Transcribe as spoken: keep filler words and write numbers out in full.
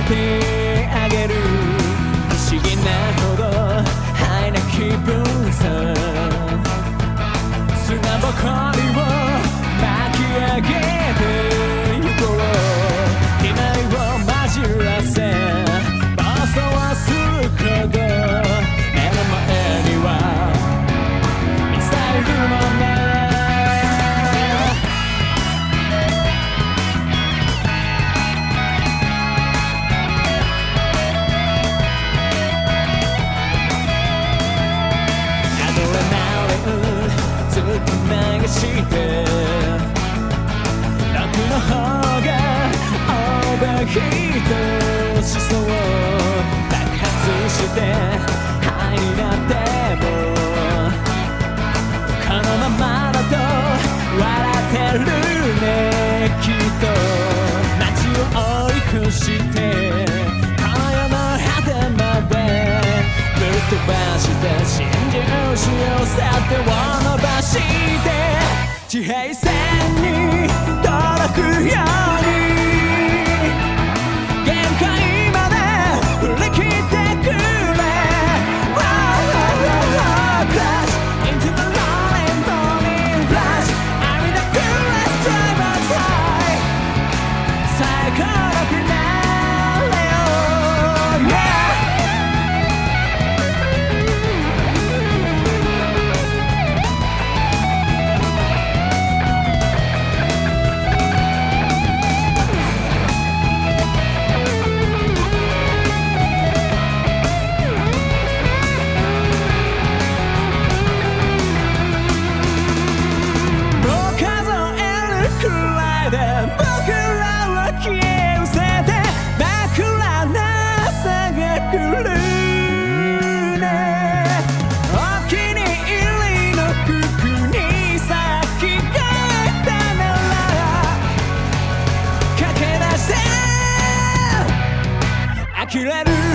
てあげる不思議なほどハイな気分さ砂ぼこりを巻き上げてゆこう機内を混じらせ暴走はするほど目の前にはミサイルのね流して楽の方がオーバーヒートしそう爆発してハイになってもこのままだと笑ってるねきっと街を追い越してこの世の果てまでぶっ飛ばして真珠しようさ手を伸ばして地平線に届くように限界まで振り切ってくれ Crash into the rolling morning flash I'm in the coolest driver's high 最高のフィナーレを Yeah呆れる